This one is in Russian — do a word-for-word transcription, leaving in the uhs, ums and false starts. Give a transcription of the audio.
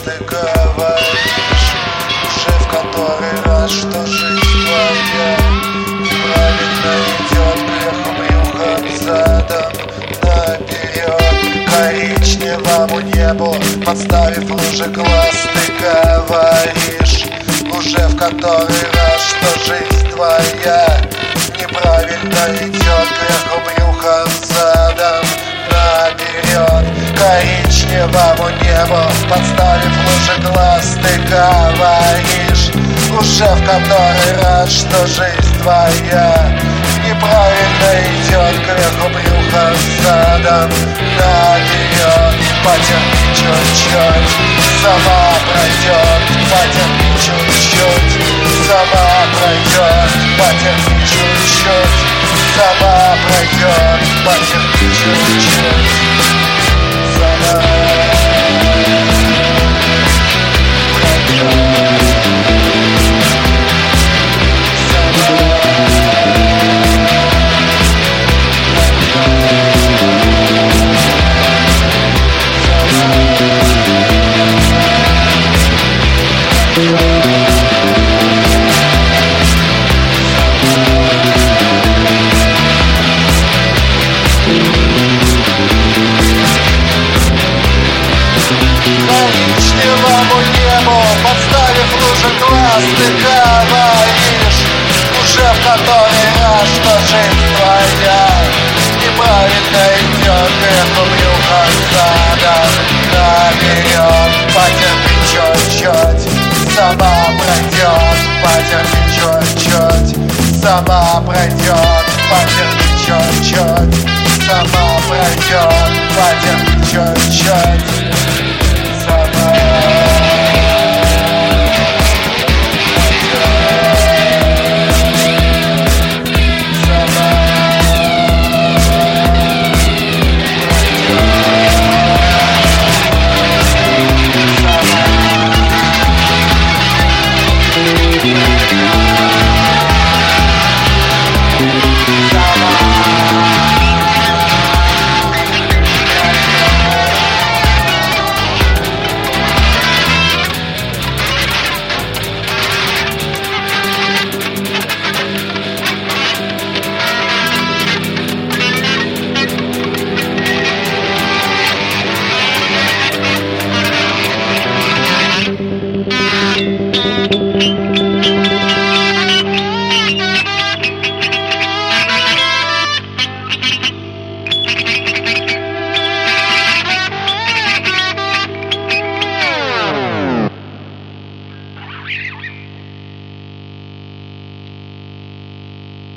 ты говоришь уже в который раз, что жизнь твоя неправильно идет кверху брюхом задом наперед. Коричневому небу подставив лужи глаз, ты говоришь уже в который раз, что жизнь твоя неправильно идет кверху брюхом задом наперед. Коричневому небу подставив лужи глаз, ты говоришь уже в который раз, что жизнь твоя неправильно идет кверху брюхом задом наперед. Потерпи чуть-чуть, сама пройдет. Потерпи чуть-чуть, сама пройдет. Потерпи чуть-чуть, сама пройдет. Потерпи чуть-чуть, сама пройдет. Коричневому небу подставив лужи глаз, ты говоришь уже в который раз, что жизнь твоя неправильно идет кверху брюхом задом наперед. Потерпи чуть-чуть, сама пройдет. Потерпи чуть-чуть, сама пройдет. Потерпи чуть-чуть, сама пройдет. Потерпи чуть-чуть,